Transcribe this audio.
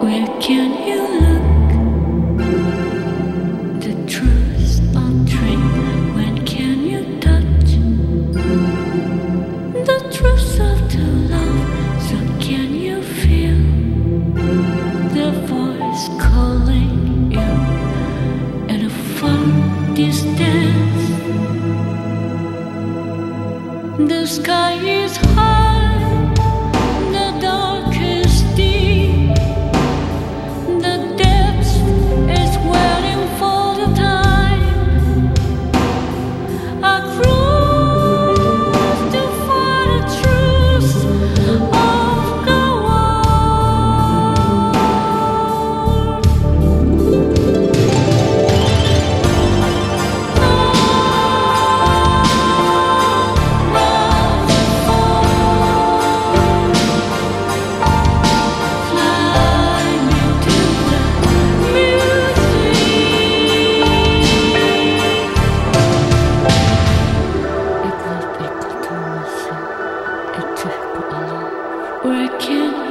Where can you look? The truth or dream? When can you touch the truth of the love? So can you feel the voice calling you at a far distance? The sky is high, the dark is deep, the depths is waiting for the time I cross to find the truth of the world. Fly me to the music. Where can